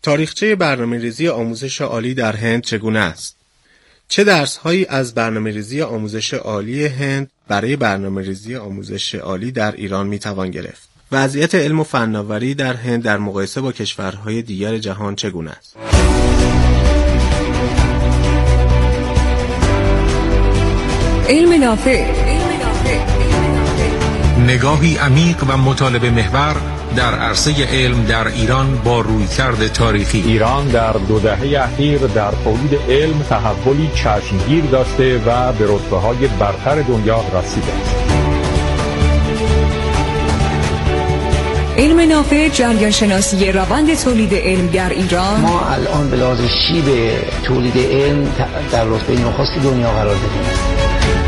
تاریخچه برنامه‌ریزی آموزش عالی در هند چگونه است؟ چه درس‌هایی از برنامه‌ریزی آموزش عالی هند برای برنامه‌ریزی آموزش عالی در ایران می‌توان گرفت؟ وضعیت علم و فناوری در هند در مقایسه با کشورهای دیگر جهان چگونه است؟ علم نافع، نگاهی عمیق و مطالبه محور در عرصه علم در ایران با رویکرد تاریخی. ایران در 2 دهه اخیر در تولید علم تحولی چشمگیر داشته و به رتبه‌های برتر دنیا رسیده است. علم نافع جریان شناسی روند تولید علم در ایران. ما الان به لحاظ شیب تولید علم در رتبه نخست دنیا قرار داریم.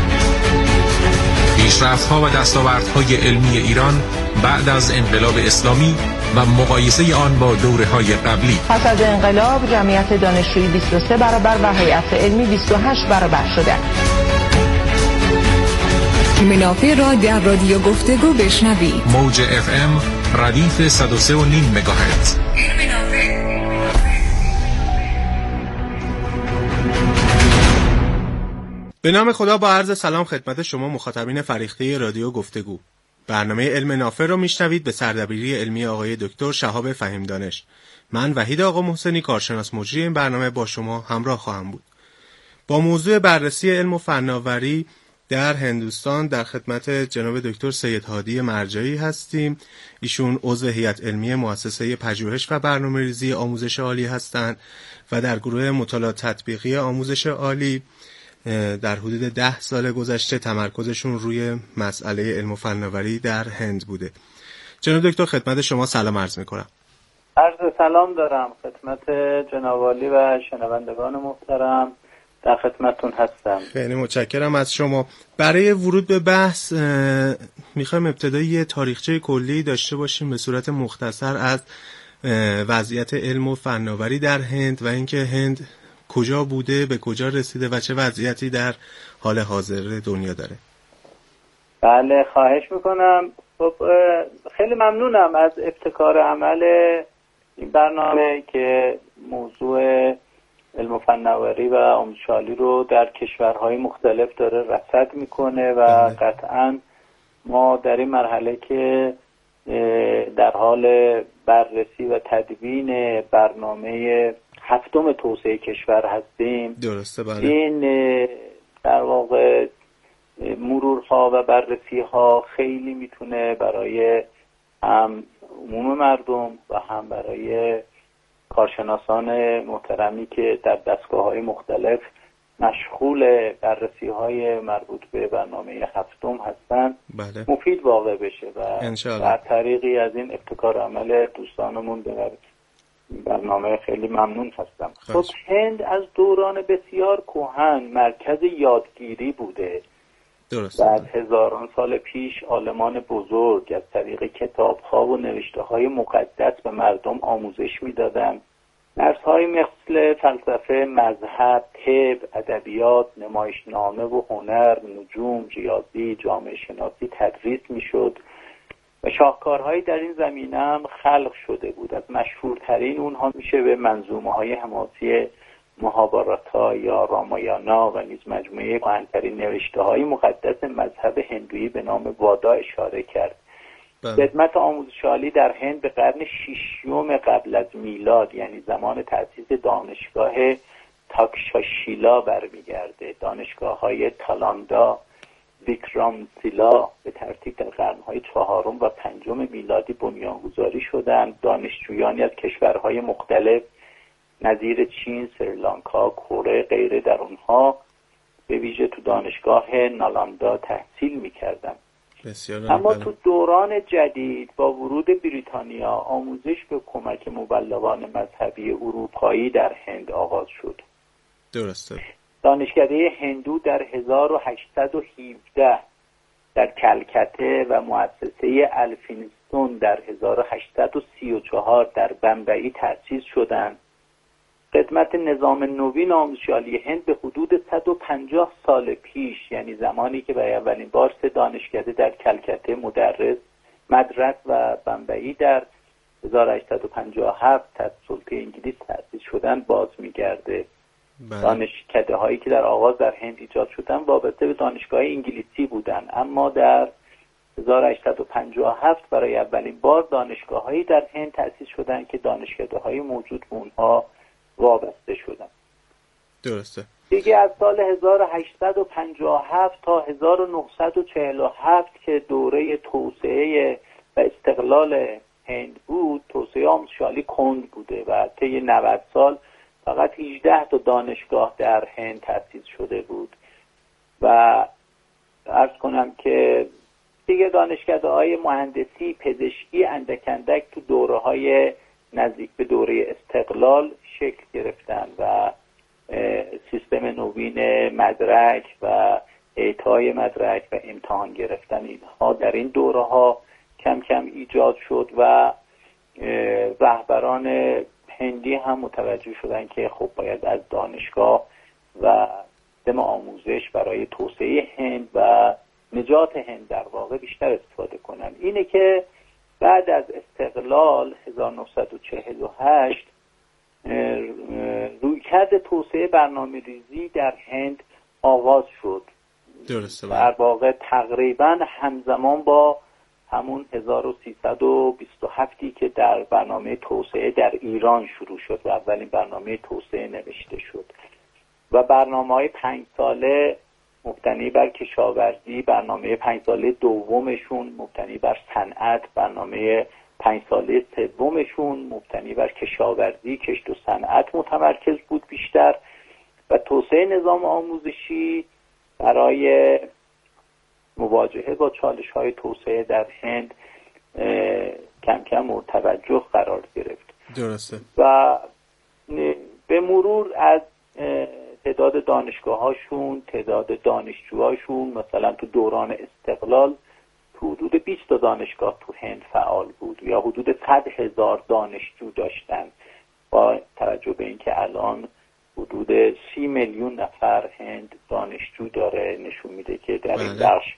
پیشرفت‌ها و دستاوردهای علمی ایران بعد از انقلاب اسلامی و مقایسه آن با دوره‌های قبلی. پس از انقلاب جمعیت دانشجویی 23 برابر و هیئت علمی 28 برابر شده. علم نافع را در رادیو گفتگو بشنوید. موج FM ردیف 103.5 مگاهرتز. علم نافع. به نام خدا با عرض سلام خدمت شما مخاطبین فریخته رادیو گفتگو. برنامه علم نافع را میشنوید به سردبیری علمی آقای دکتر شهاب فهیمدانش. من وحید آقا محسنی کارشناس مجری این برنامه با شما همراه خواهم بود. با موضوع بررسی علم و فناوری در هندوستان در خدمت جناب دکتر سید هادی مرجعی هستیم. ایشون عضو هیئت علمی مؤسسه پژوهش و برنامه‌ریزی آموزش عالی هستند و در گروه مطالعات تطبیقی آموزش عالی در حدود 10 سال گذشته تمرکزشون روی مسئله علم و فناوری در هند بوده. جناب دکتر خدمت شما سلام عرض میکنم. عرض سلام دارم خدمت جناب عالی و شنوندگان محترم، در خدمتتون هستم. خیلی متشکرم از شما. برای ورود به بحث میخوایم ابتدایی یه تاریخچه کلی داشته باشیم به صورت مختصر از وضعیت علم و فناوری در هند و اینکه هند کجا بوده، به کجا رسیده و چه وضعیتی در حال حاضر دنیا داره. بله خواهش میکنم. خب خیلی ممنونم از ابتکار عمل این برنامه که موضوع علم و فناوری و آموزش عالی رو در کشورهای مختلف داره رصد میکنه و قطعا ما در این مرحله که در حال بررسی و تدوین برنامه 7 توسعه کشور هستیم. درسته بله. این در واقع مرورها و بررسی‌ها خیلی میتونه برای هم عموم مردم و هم برای کارشناسان محترمی که در دستگاه‌های مختلف مشغول بررسی‌های مربوط به برنامه 7 هستن بله. مفید واقع بشه و در طریقی از این ابتکار عمل دوستانمون به برنامه خیلی ممنون هستم. خب هند از دوران بسیار کهن مرکز یادگیری بوده. درسته. بعد هزاران سال پیش عالمان بزرگ از طریق کتاب‌ها و نوشته‌های مقدس به مردم آموزش می‌دادند. درس‌های مثل فلسفه، مذهب، طب، ادبیات، نمایشنامه و هنر، نجوم، ریاضی، جامعه شناسی تدریس می‌شد و شاهکارهایی در این زمینه هم خلق شده بود. از مشهورترین اونها میشه به منظومه‌های حماسی مهاباراتا یا رامایانا و نیز مجموعه کهن‌ترین نوشته‌های مقدس مذهب هندویی به نام وادا اشاره کرد. خدمت آموزش عالی در هند به قرن 6 قبل از میلاد یعنی زمان تأسیس دانشگاه تاکشاشیلا برمیگرده. دانشگاه‌های تالاندا، ویکرامسیلا به ترتیب در قرن‌های 4 و 5 میلادی بنیانگذاری شدند. دانشجویانی از کشورهای مختلف نظیر چین، سریلانکا، کره غیره در اونها به ویژه تو دانشگاه نالاندا تحصیل می‌کردند. اما تو دوران جدید با ورود بریتانیا آموزش به کمک مبلغان مذهبی اروپایی در هند آغاز شد. درسته. دانشکده هندو در 1817 در کلکته و مؤسسه الفینستون در 1834 در بمبئی تأسیس شدند. خدمت نظام نوین آموزش عالی هند به حدود 150 سال پیش یعنی زمانی که برای اولین بار 3 دانشکده در کلکته مدرس، مدرس و بمبئی در 1857 تحت سلطه انگلیس تأسیس شدن باز میگرده. دانشکده هایی که در آغاز در هند ایجاد شدن وابسته به دانشگاه انگلیسی بودن، اما در 1857 برای اولین بار دانشگاه هایی در هند تأسیس شدن که دانشکده های موجود به اونها وابسته شدن. درسته. دیگه از سال 1857 تا 1947 که دوره توسعه و استقلال هند بود، توسعه آموزشی کند بوده و طی 90 سال فقط 18 تا دانشگاه در هند تأسیس شده بود و عرض کنم که دیگه دانشکده‌های مهندسی، پزشکی اندک تو دوره‌های نزدیک به دوره استقلال شکل گرفتن و سیستم نوین مدرک و اعطای مدرک و امتحان گرفتن اینها در این دوره‌ها کم کم ایجاد شد و رهبران هندی هم متوجه شدن که خب باید از دانشگاه و سیستم آموزش برای توسعه هند و نجات هند در واقع بیشتر استفاده کنن. اینه که بعد از استقلال 1948 رویکرد توسعه برنامه‌ریزی در هند آغاز شد. درسته. در واقع تقریبا همزمان با همون 1327 که در برنامه توسعه در ایران شروع شد و اولین برنامه توسعه نوشته شد و برنامه‌های 5 ساله مبتنی بر کشاورزی، برنامه 5 ساله دومشون مبتنی بر صنعت، برنامه 5 ساله سومشون مبتنی بر کشاورزی، کشت و صنعت متمرکز بود بیشتر و توسعه نظام آموزشی برای مواجهه با چالش‌های توسعه در هند کم کم مورد توجه قرار گرفت. درسته. و به مرور از تعداد دانشگاه‌هاشون، تعداد دانشجوهاشون، مثلا تو دوران استقلال تو حدود 20 دانشگاه تو هند فعال بود یا حدود 100,000 دانشجو داشتن، با توجه به اینکه الان حدود 30 میلیون نفر هند دانشجو داره، نشون میده که در این بخش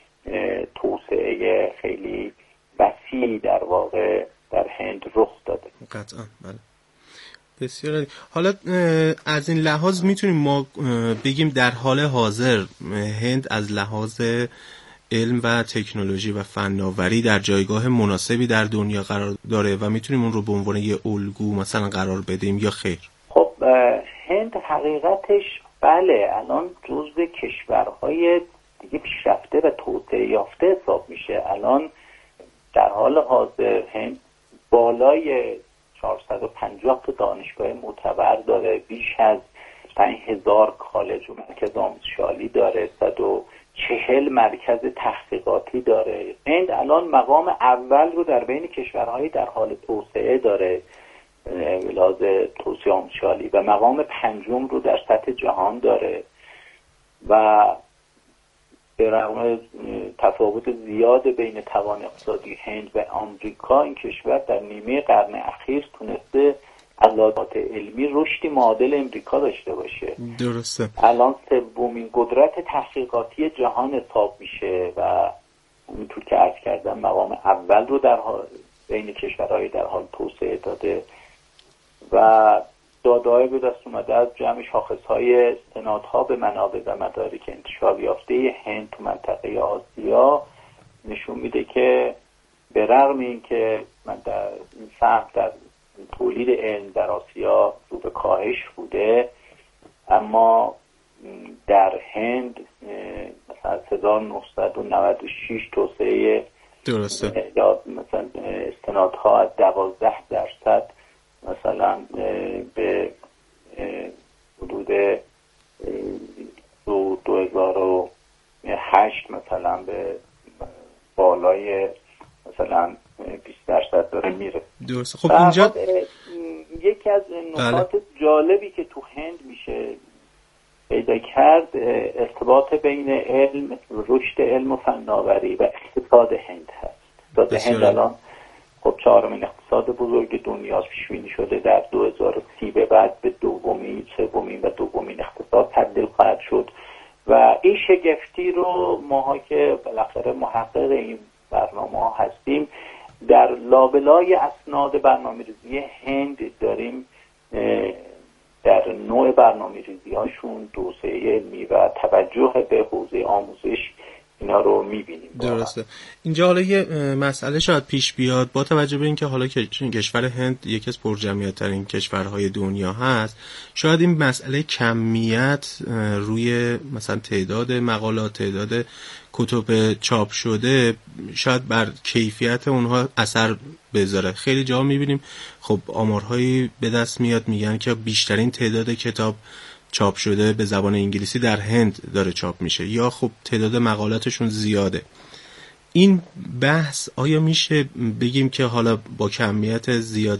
توسعه خیلی وسیعی در واقع در هند رخ داده. قطعا. بله. بسیار. حالا از این لحاظ میتونیم ما بگیم در حال حاضر هند از لحاظ علم و تکنولوژی و فناوری در جایگاه مناسبی در دنیا قرار داره و میتونیم اون رو به عنوان یه الگو مثلا قرار بدیم یا خیر؟ خب هند حقیقتش بله الان جزو کشورهای دیگه پیشرفته و توسعه یافته حساب میشه. الان در حال حاضر هند بالای 450 تا دانشگاه معتبر داره، بیش از 5000 کالج و مرکز آموزشی داره، 140 مرکز تحقیقاتی داره. هند الان مقام اول رو در بین کشورهای در حال توسعه داره لحاظ توسعه آموزشی و مقام 5 رو در سطح جهان داره و به رغم تفاوت زیاد بین توان اقتصادی هند و آمریکا، این کشور در نیمه قرن اخیر تونسته علاقات علمی رشدی معادل امریکا داشته باشه. درسته. الان سومین قدرت تحقیقاتی جهان حساب میشه و اونطور که عرض کردم مقام اول رو در بین کشورهای در حال توسعه داده و داده‌های به دست اومده از جمع شاخص‌های استنادها به منابع و مدارک انتشار یافته هند تو منطقه آسیا نشون میده که به رغم اینکه من در این سهم در تولید علم در آسیا رو به کاهش بوده، اما در هند مثلا از 1996 توسعه درسته یا مثلا استنادها از 12% مثلا به حدود 2008 مثلا به بالای مثلا 20% داره میره. درسته. خب اینجا یکی از نکات جالبی که تو هند میشه پیدا کرد ارتباط بین علم، رشد علم و فناوری و اقتصاد هند هست. اقتصاد هند الان خب 4مین اقتصاد بزرگ دنیاست، پیش بینی شده در 2030 به بعد به دومین، سومین و دومین اقتصاد تبدیل خواهد شد و این شگفتی رو ماها که بالاخره محقق این برنامه ها هستیم در لابلای اسناد برنامه‌ریزی هند داریم در نوع برنامه‌ریزی هاشون توسعه علمی و توجه به حوزه آموزش اینا رو می‌بینیم. درسته. اینجا حالا یه مسئله شاید پیش بیاد با توجه به اینکه حالا کشور هند یکی از پرجمعیت‌ترین کشورهای دنیا هست، شاید این مسئله کمیت روی مثلا تعداد مقالات، تعداد کتب چاپ شده شاید بر کیفیت اونها اثر بذاره. خیلی جا می‌بینیم خب آمارهایی به دست میاد میگن که بیشترین تعداد کتاب چاپ شده به زبان انگلیسی در هند داره چاپ میشه، یا خب تعداد مقالاتشون زیاده. این بحث آیا میشه بگیم که حالا با کمیت زیاد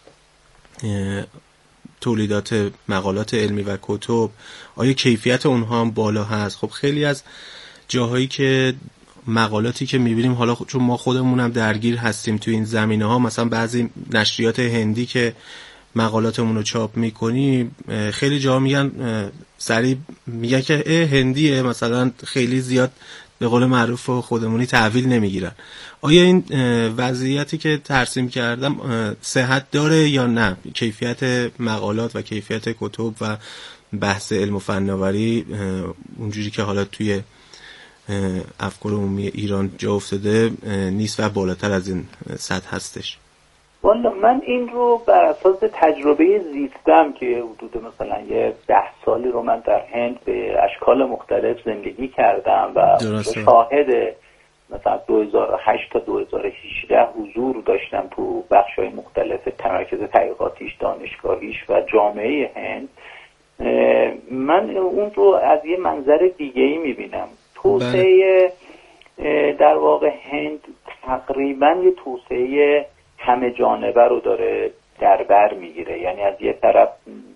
تولیدات مقالات علمی و کتب آیا کیفیت اونها هم بالا هست؟ خب خیلی از جاهایی که مقالاتی که میبینیم، حالا چون ما خودمونم درگیر هستیم تو این زمینه ها، مثلا بعضی نشریات هندی که مقالاتمون رو چاپ میکنیم خیلی جا میگن سریع میگن که هندیه، مثلا خیلی زیاد به قول معروف خودمونی تحویل نمیگیرن. آیا این وضعیتی که ترسیم کردم صحت داره یا نه؟ کیفیت مقالات و کیفیت کتب و بحث علم و فناوری اونجوری که حالا توی افکار عمومی ایران جا افتاده نیست و بالاتر از این سطح هستش؟ والا من این رو بر اساس تجربه زیستم که حدود مثلا یه 10 سالی رو من در هند به اشکال مختلف زندگی کردم و شاهد مثلا 2008 تا 2018 حضور داشتم تو بخش‌های مختلف مراکز تحقیقاتیش، دانشگاهیش و جامعه هند، من اون رو از یه منظر دیگه‌ای می‌بینم. توسعه در واقع هند تقریباً یه توسعه همه جانبه رو داره در بر میگیره. یعنی از یه طرف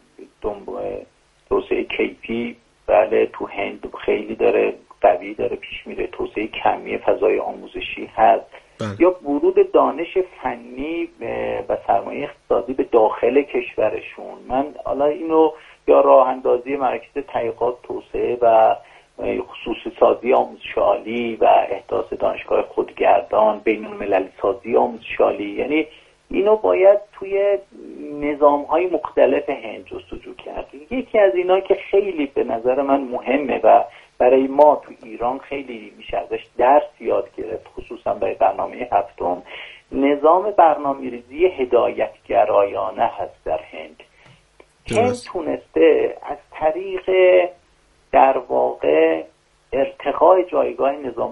توسعه کیفی بله تو هند خیلی داره قوی داره پیش میره، توسعه کمی فضای آموزشی هست یا ورود دانش فنی و سرمایه اقتصادی به داخل کشورشون. من حالا اینو یا راه اندازی مراکز تحقیقات توسعه و خصوصی سازی آموزش عالی و احداث دانشگاه خودگردان، بین‌المللی سازی آموزش عالی، یعنی اینو باید توی نظام‌های مختلف هند جستجو کرد. یکی از اینا که خیلی به نظر من مهمه و برای ما تو ایران خیلی میشه ازش درس یاد گرفت، خصوصا برای برنامه هفتم، نظام برنامه‌ریزی هدایتگرایانه هست در هند. هند تونسته از طریق در واقع ارتقاء جایگاه نظام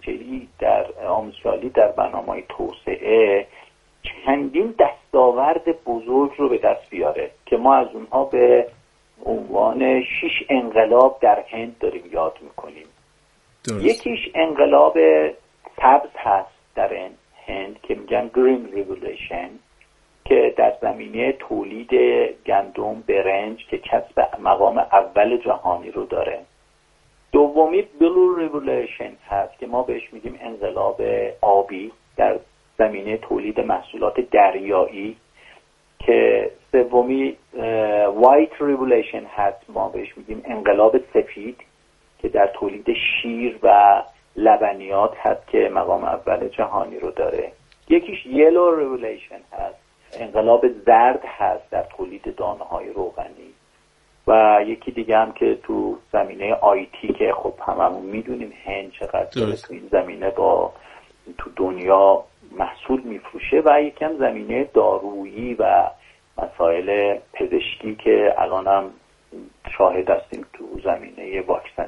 آموزشی در برنامه‌های توسعه چندین دستاورد بزرگ رو به دست بیاره که ما از اونها به عنوان 6 انقلاب در هند داریم یاد میکنیم. یکیش انقلاب سبز هست در هند که میگن گرین ریولوشن که در زمینه تولید گندم برنج که کسب مقام اول جهانی رو داره. دومی بلو ریولوشن هست که ما بهش میگیم انقلاب آبی در زمینه تولید محصولات دریایی، که سومی وایت ریولوشن هست ما بهش میگیم انقلاب سفید که در تولید شیر و لبنیات هست که مقام اول جهانی رو داره. یکیش یلو ریولوشن هست، انقلاب زرد هست در تولید دانه‌های روغنی. و یکی دیگه هم که تو زمینه آیتی که خب هممون میدونیم هند چقدر تو این زمینه با تو دنیا محصول میفروشه، و یکی هم زمینه دارویی و مسائل پزشکی که الان هم شاهد هستیم تو زمینه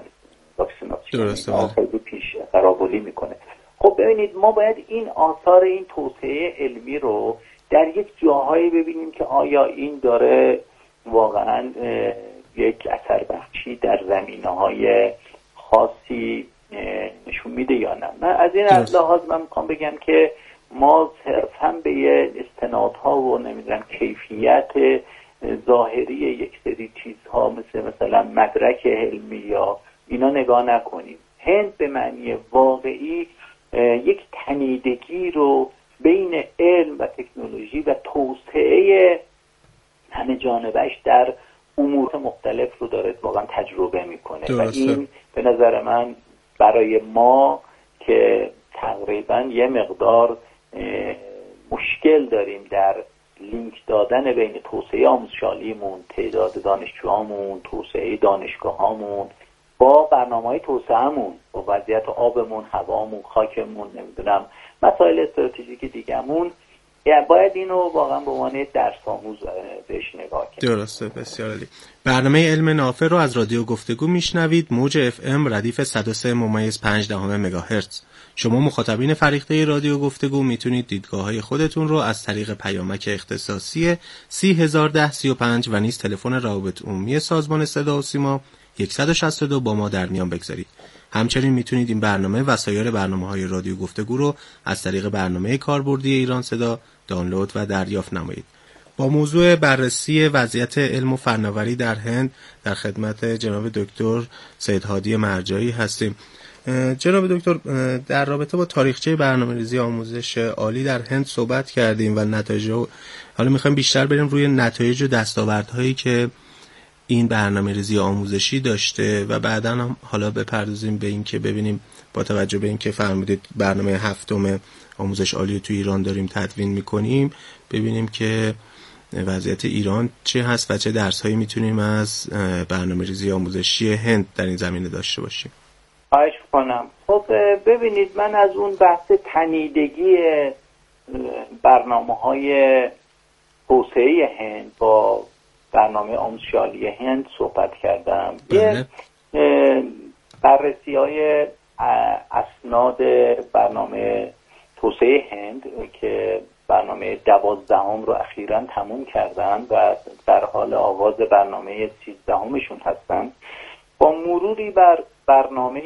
واکسیناسیون خیلی پیش قراولی میکنه. خب ببینید ما باید این آثار این توسعه علمی رو در یک جاهایی ببینیم که آیا این داره واقعا یک اثر بخشی در زمینه‌های خاصی نشون میده یا نه. من از این لحاظ من میخوام بگم که ما صرفاً به یه استنادها و نمیدونم کیفیت ظاهری یک سری چیزها مثلا مدرک علمی یا اینا نگاه نکنیم. هند به معنی واقعی یک تنیدگی رو بین علم و تکنولوژی و توسعه همه جانبهش در امور مختلف رو داره واقعا تجربه میکنه. و این به نظر من برای ما که تقریبا یه مقدار مشکل داریم در لینک دادن بین توسعه آموزش عالیمون، تعداد دانشجوهامون، توسعه دانشگاهامون با برنامه‌های توسعه‌مون، با وضعیت آبمون، هوامون، خاکمون، نمیدونم مسائل استراتژیک دیگه‌مون. باید اینو واقعا به عنوان درس آموز بهش نگاه کنیم. درسته، بسیار عالی. برنامه علم نافع رو از رادیو گفتگو میشنوید، موج FM ردیف 103.5 مگاهرتز. شما مخاطبین فریخته رادیو گفتگو میتونید دیدگاه‌های خودتون رو از طریق پیامک اختصاصی 301035 و نیز تلفن روابط عمومی سازمان صدا و سیما 162 با ما در میان بگذارید. همچنین میتونید این برنامه و سایر برنامه‌های رادیو گفتگو رو از طریق برنامه کاربردی ایران صدا دانلود و دریافت نمایید. با موضوع بررسی وضعیت علم و فناوری در هند در خدمت جناب دکتر سید هادی مرجایی هستیم. جناب دکتر، در رابطه با تاریخچه برنامه‌ریزی آموزش عالی در هند صحبت کردیم و نتایج، حالا می‌خوایم بیشتر بریم روی نتایج و دستاوردهایی که این برنامه‌ریزی آموزشی داشته و بعداً هم حالا بپردازیم به این که ببینیم با توجه به این که فرمودید برنامه 7 آموزش عالی تو ایران داریم تدوین می‌کنیم، ببینیم که وضعیت ایران چه هست و چه درس‌هایی می‌تونیم از برنامه‌ریزی آموزشی هند در این زمینه داشته باشیم. خواهش کنم. خب ببینید، من از اون بحث تنیدگی برنامه‌های توسعه هند با برنامه آموزش عالی هند صحبت کردم. یه بررسی‌های اسناد برنامه توسعه هند که برنامه 12 رو اخیراً تموم کردن و در حال آغاز برنامه 13 هستن. با مروری بر برنامه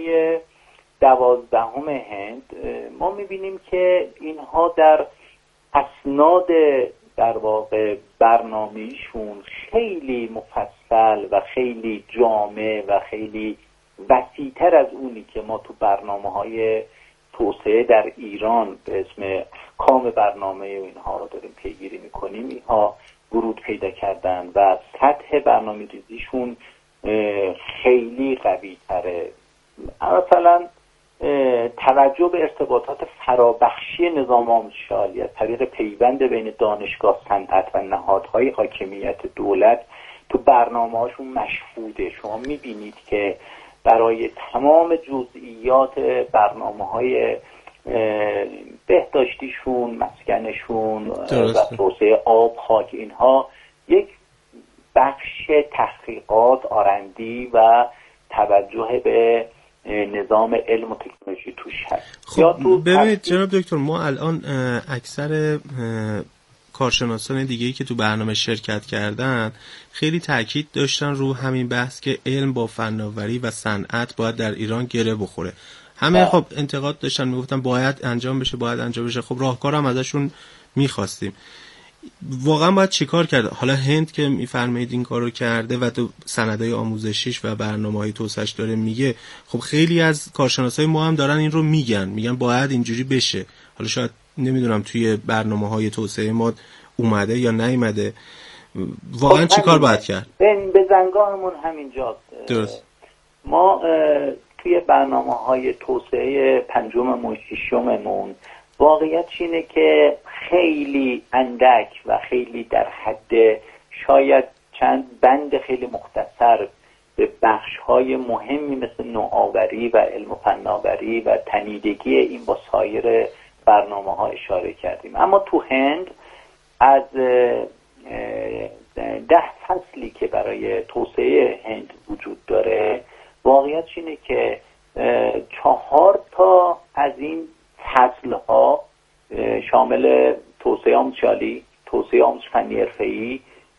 12 هند ما می‌بینیم که اینها در اسناد در واقع برنامه‌شون خیلی مفصل و خیلی جامع و خیلی وسیع‌تر از اونی که ما تو برنامه‌های توسعه در ایران به اسم کام برنامه و اینها رو داریم پیگیری می‌کنیم، اینها ورود پیدا کردن و سطح برنامه‌ریزیشون خیلی قوی‌تره. مثلا توجه به ارتباطات فرابخشی نظام آموزشی عالی از طریق پیوند بین دانشگاه، صنعت و نهادهای حاکمیت دولت تو برنامه‌هاشون مشهوده. شما می‌بینید که برای تمام جزئیات برنامه‌های بهداشتیشون، مسکنشون و توسعه آب، خاک، اینها یک بخش تحقیقات، آرندی و توجه به نظام علم و تکنولوژی توش هست. خب ببینید جناب دکتر، ما الان اکثر کارشناسان دیگه‌ای که تو برنامه شرکت کردن خیلی تاکید داشتن رو همین بحث که علم با فناوری و صنعت باید در ایران گره بخوره. همه خب انتقاد داشتن، میگفتن باید انجام بشه. خب راهکار هم ازشون می‌خواستیم. واقعا باید چیکار کرد؟ حالا هند که میفرمایید این کارو کرده و تو سندهای آموزشیش و برنامه‌های توسعه‌اش داره میگه، خب خیلی از کارشناسای ما هم دارن این رو میگن باید اینجوری بشه. حالا شاید نمیدونم توی برنامه‌های توسعه ما اومده یا نیومده. واقعا چیکار باید کرد؟ به زنگاهمون همینجاست. درست. ما توی برنامه‌های توسعه 5 و 6 واقعیت اینه که خیلی اندک و خیلی در حد شاید چند بند خیلی مختصر به بخش‌های مهمی مثل نوآوری و علم و فناوری و تنیدگی این با سایر برنامه‌ها اشاره کردیم. اما تو هند از 10 فصلی که برای توسعه هند وجود داره، واقعیت اینه که 4 تا از این فصل‌ها شامل توسعه آموزش عالی، توسعه آموزش فنی حرفه‌ای،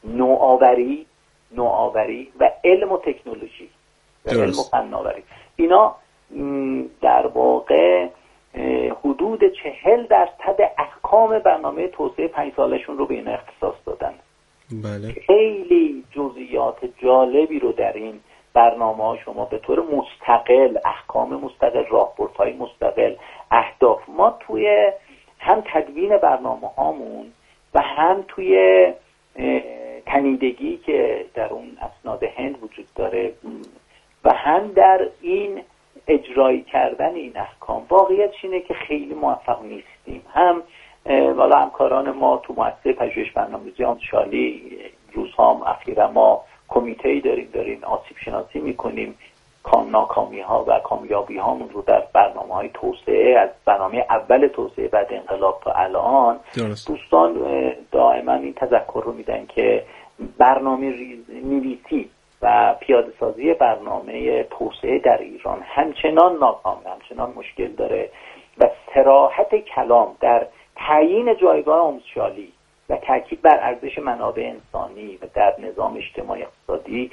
نوآوری و علم و تکنولوژی و علم و فناوری، اینا در واقع حدود 40% احکام برنامه توسعه 5 سالشون رو به این اختصاص دادن. بله. خیلی جزئیات جالبی رو در این برنامه‌ها شما به طور مستقل، احکام مستقل، راهبردهای مستقل، اهداف، ما توی هم تدوین برنامه‌هامون و هم توی تنیدگی که در اون اسناد هند وجود داره و هم در این اجرایی کردن این احکام، واقعیت اینه که خیلی موفق نیستیم. هم والا همکاران ما تو مؤسسه پژوهش برنامه‌ریزی آموزشی روزها اخیرا ما کمیته‌ای داریم آسیب شناسی میکنیم ناکامی‌ها و کامیابی‌هامون رو در برنامه‌های توسعه، از برنامه اول توسعه بعد انقلاب تا الان. دوستان دائما این تذکر رو میدن که برنامه نویسی و پیاده سازی برنامه توسعه در ایران همچنان ناکامه، همچنان مشکل داره و صراحت کلام در تعیین جایگاه آموزشی و تاکید بر ارزش منابع انسانی و در نظام اجتماعی اقتصادی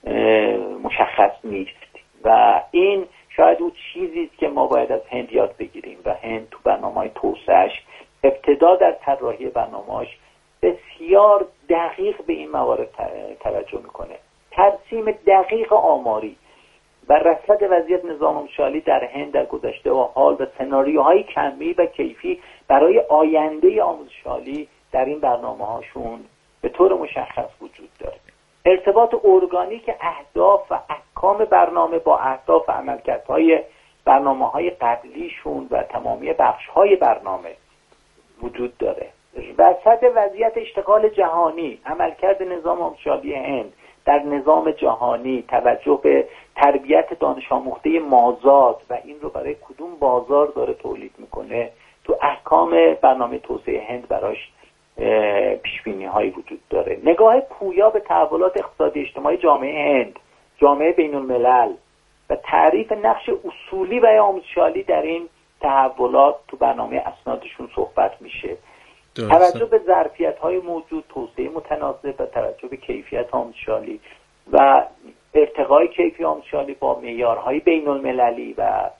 مشخص نیست و این شاید اون چیزی است که ما باید از هند یاد بگیریم و هند تو برنامه‌های توسعه‌اش ابتدا در طراحی برنامه‌اش بسیار دقیق به این موارد توجه میکنه. ترسیم دقیق آماری و رصد وضعیت نظام آموزشی در هند در گذشته و حال و سناریوهای کمی و کیفی برای آینده آموزشی در این برنامه‌هاشون به طور مشخص وجود داره. ارتباط ارگانیک اهداف و احکام برنامه با اهداف و عملکردهای برنامه‌های قبلیشون و تمامی بخش‌های برنامه وجود داره. رصد وضعیت اشتغال جهانی، عملکرد نظام آموزشی هند در نظام جهانی، توجه به تربیت دانش آموخته مازاد و این رو برای کدوم بازار داره تولید میکنه، تو احکام برنامه توسعه هند براش پیشبینی هایی وجود داره. نگاه پویا به تحولات اقتصادی اجتماعی جامعه هند، جامعه بین الملل و تعریف نقش اصولی و آموزشی در این تحولات تو برنامه اسنادشون صحبت میشه. توجه به ظرفیت‌های موجود، توسعه متناسب و توجه به کیفیت آموزشی و ارتقای کیفی آموزشی با معیارهای بین‌المللی و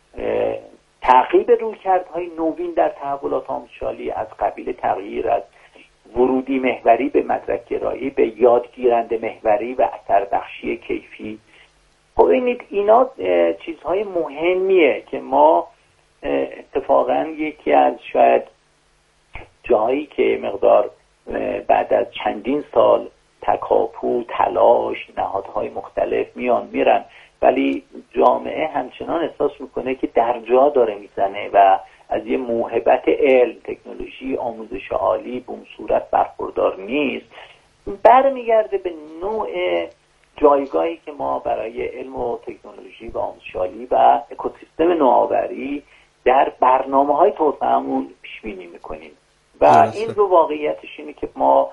تعقیب رویکردهای نوین در تحولات آموزشی از قبیل تغییر از ورودی محوری به مدرک گرایی به یادگیرنده محوری و اثر بخشی کیفی. خب اینا چیزهای مهمیه که ما اتفاقا یکی از شاید جایی که مقدار بعد از چندین سال تکاپو، تلاش، نهادهای مختلف میرن ولی جامعه همچنان احساس میکنه که در جا داره میزنه و از یه موهبت علم، تکنولوژی، آموزش عالی به اون صورت برخوردار نیست. برمیگرده به نوع جایگاهی که ما برای علم و تکنولوژی و آموزش عالی و اکوسیستم نوآوری در برنامه‌های توسعه‌مون پیش بینی میکنیم و این رو واقعیتش اینه که ما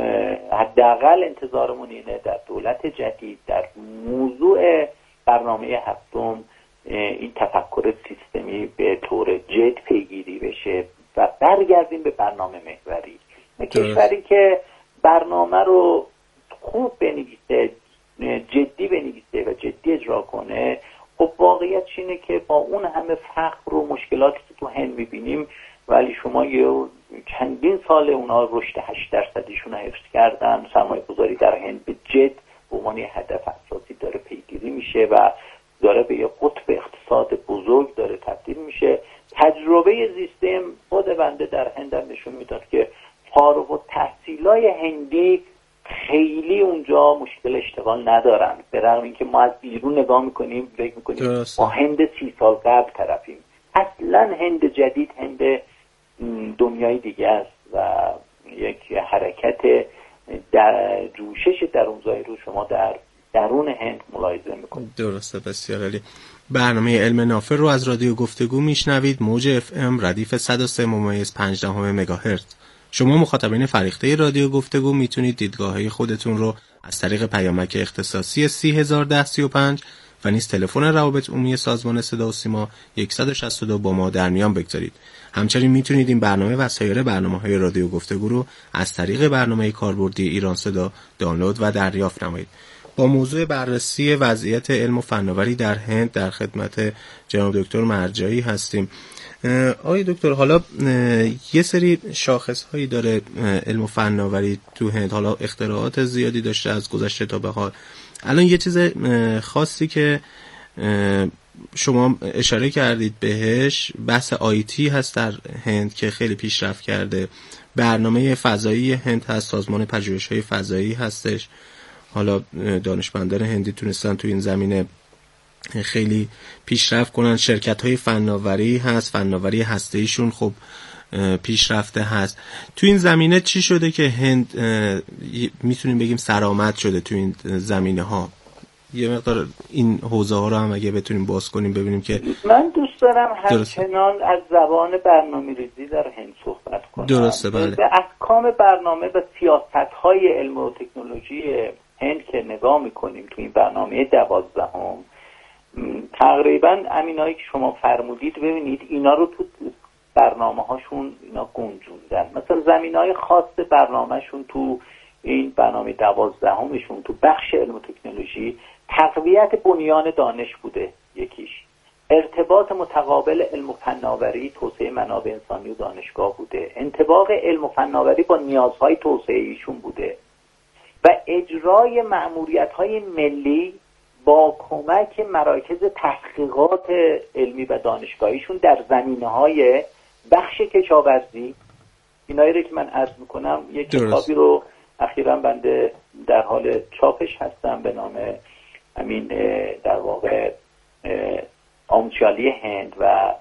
حداقل انتظارمون اینه در دولت جدید در موضوع برنامه هفتم این تفکر سیستمی به طور جد پیگیری بشه و برگردیم به برنامه محوری. کشوری که برنامه رو خوب بنویسه، جدی بنویسه و جدی اجرا کنه، خب واقعیت اینه که با اون همه فقر و مشکلاتی که تو هند میبینیم ولی شما چندین سال اونا رشد 8%شون رو حفظ کردن. سرمایه گذاری در هند به جد به عنوان هدف اساسی داره پیگیری میشه و داره به یه قطب اقتصاد بزرگ داره تبدیل میشه. تجربه زیستم خود بنده در هند نشون میداد که فارغ التحصیلای هندی خیلی اونجا مشکل اشتغال ندارن، به رغم اینکه ما از بیرون نگاه میکنیم فکر میکنیم با هند 30 سال قبل طرفیم. اصلا هند جدید هند دنیای دیگه است و یک حرکت در جوشش درونزایی رو شما در درون هند ملاحظه میکنید. درسته، بسیار عالی. برنامه علم نافع رو از رادیو گفتگو میشنوید، موج FM ردیف 103.5 مگاهرتز. شما مخاطبین فریخته رادیو گفتگو میتونید دیدگاه‌های خودتون رو از طریق پیامک اختصاصی 301035 و نیز تلفن روابط عمومی سازمان صدا و سیما 162 با ما در میان بگذارید. همچنین میتونید این برنامه و سایر برنامه‌های رادیو گفتگو رو از طریق برنامه کاربردی ایران صدا دانلود و دریافت نمایید. با موضوع بررسی وضعیت علم و فناوری در هند در خدمت جناب دکتر مرجعی هستیم. آقای دکتر، حالا یه سری شاخص‌هایی داره علم و فناوری تو هند، حالا اختراعات زیادی داشته از گذشته تا به حال. الان یه چیز خاصی که شما اشاره کردید بهش بحث آیتی هست در هند که خیلی پیشرفت کرده. برنامه فضایی هند هست، سازمان پژوهش‌های فضایی هستش. حالا دانشمندان هندی تونستن تو این زمینه خیلی پیشرفت کنن. شرکت‌های فناوری هست، فناوری هسته‌ایشون خب پیشرفته هست. تو این زمینه چی شده که هند میتونیم بگیم سرآمد شده تو این زمینه ها؟ یه مقدار این حوزه ها رو هم اگه بتونیم باز کنیم ببینیم که من دوست دارم همچنان از زبان برنامه‌ریزی در هند صحبت کنم. درسته، بله. به احکام برنامه و سیاست‌های علم و تکنولوژی هند که نگاه می‌کنیم تو این برنامه 12 تقریبا همینایی که شما فرمودید ببینید اینا رو تو برنامه هاشون اینا گنجوندن. مثلا زمینهای خاص برنامهشون تو این برنامه 12 تو بخش علم و تکنولوژی تقویت بنیان دانش بوده، یکیش ارتباط متقابل علم و فناوری، توسعه منابع انسانی و دانشگاه بوده، انطباق علم و فناوری با نیازهای توسعه ایشون بوده و اجرای مأموریت‌های ملی با کمک مراکز تحقیقات علمی و دانشگاهیشون در زمینه‌های بخش کشاورزی. اینایی رو که من عرض میکنم یک کتابی رو اخیراً بنده در حال چاپش هستم به نام همین در واقع آموزشیاری هند و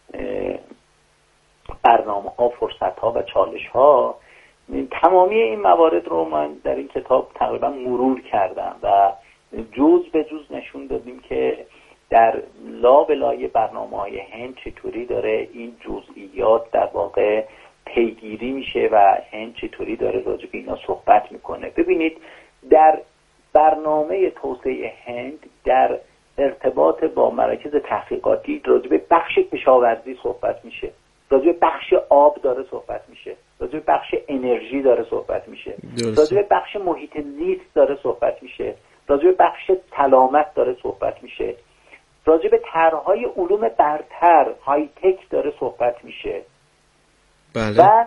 برنامه‌ها، فرصت‌ها و چالش‌ها. تمامی این موارد رو من در این کتاب تقریبا مرور کردم و جز به جز نشون دادیم که در لابلای برنامه‌های هند چطوری داره این جزئیات در واقع پیگیری میشه و هند چطوری داره راجع به اینا صحبت میکنه. ببینید در برنامه توسعه هند در ارتباط با مراکز تحقیقاتی راجع به بخش کشاورزی صحبت میشه، راجع به بخش آب داره صحبت میشه، راجع به بخش انرژی داره صحبت میشه، راجع به بخش محیط زیست داره صحبت میشه، راجع به بخش سلامت داره صحبت میشه، راجع به طرح‌های علوم برتر های تک داره صحبت میشه. بله. و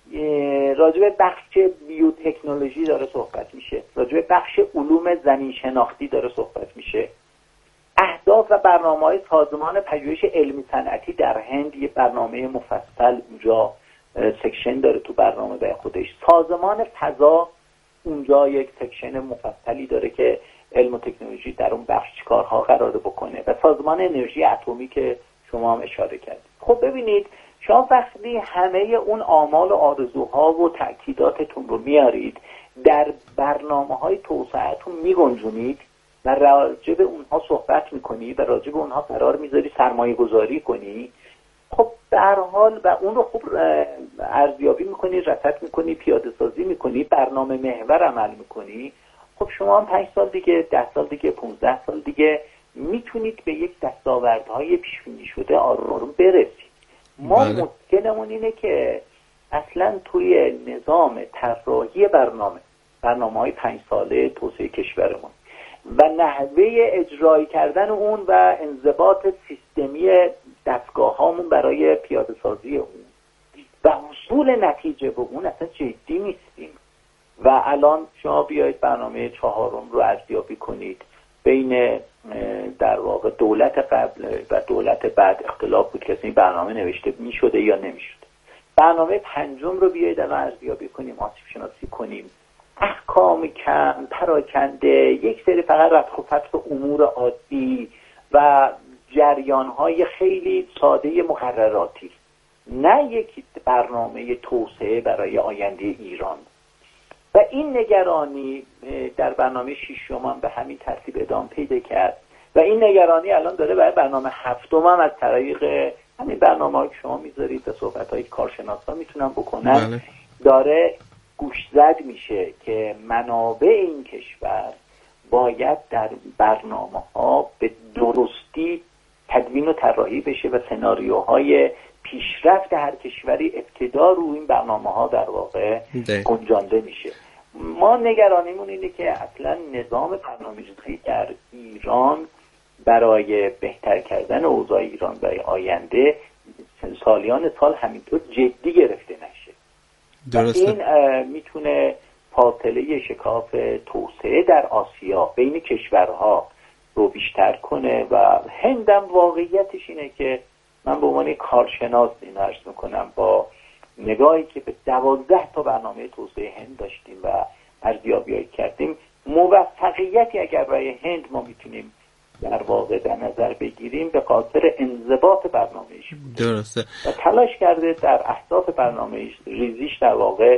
راجع به بخش بیوتکنولوژی داره صحبت میشه، راجع به بخش علوم زمین شناختی داره صحبت میشه. اهداف و برنامه‌های سازمان پژوهش علمی صنعتی در هند یه برنامه مفصل اونجا سکشن داره تو برنامه به خودش. سازمان فضا اونجا یک سکشن مفصلی داره که علم و تکنولوژی در اون بخش چیکارها قراره بکنه و سازمان انرژی اتمی که شما هم اشاره کردید. خب ببینید شما وقتی همه اون آمال و آرزوها و تأکیداتتون رو میارید در برنامه‌های توسعه‌تون میگنجونید و راجع به اونها صحبت میکنی و راجع به اونها قرار میذاری سرمایه گذاری کنی، خب به هر حال و اون رو خوب ارزیابی میکنی، رصد میکنی، پیاده سازی میکنی، برنامه محور عمل میکنی، خب شما هم 5 سال دیگه، 10 سال دیگه، 15 سال دیگه میتونید به یک دستاوردهای پیش‌بینی شده آروم آروم برسید. ما مشکلمون اینه که اصلا توی نظام طراحی برنامه‌های 5 ساله توسعه کشورمون و نحوه اجرایی کردن اون و انضباط سیستمی دستگاه‌هامون برای پیاده سازی اون و حصول نتیجه به اون اصلا جدی نیستیم. و الان شما بیایید برنامه 4 رو ارزیابی کنید. بین در واقع دولت قبل و دولت بعد اختلاف بود که این برنامه نوشته میشده یا نمیشده. برنامه 5 رو بیایید الان ارزیابی کنیم، آسیب شناسی کنیم. احکام کم، پراکنده، یک سری فقط رفع و فتح امور عادی و جریان‌های خیلی ساده مقرراتی، نه یک برنامه توسعه برای آینده ایران. و این نگرانی در برنامه 6 هم به همین ترتیب ادامه پیدا کرد و این نگرانی الان داره برای برنامه 7 هم از طریق همین برنامه‌ای که شما میذارید و صحبت‌های کارشناسا میتونن بکنن. بله. داره گوشزد میشه که منابع این کشور باید در برنامه‌ها به درستی تدوین و طراحی بشه و سناریوهای پیشرفت هر کشوری ابتدا رو این برنامه‌ها در واقع گنجانده میشه. ما نگرانیمون اینه که اصلا نظام برنامه‌ریزی در ایران برای بهتر کردن اوضاع ایران برای آینده سالیان سال همینطور جدی گرفته نشه. درسته. این میتونه فاصله شکاف توسعه در آسیا بین کشورها رو بیشتر کنه و هندم واقعیتش اینه که من به عنوان کارشناس این عرض میکنم با نگاهی که به 12 تا برنامه توسعه هند داشتیم و ارزیابی کردیم، موفقیتی اگر برای هند ما میتونیم در واقع در نظر بگیریم به خاطر انضباط برنامه‌ایش بود. درسته. و تلاش کرده در اهداف برنامه‌ایش ریزیش در واقع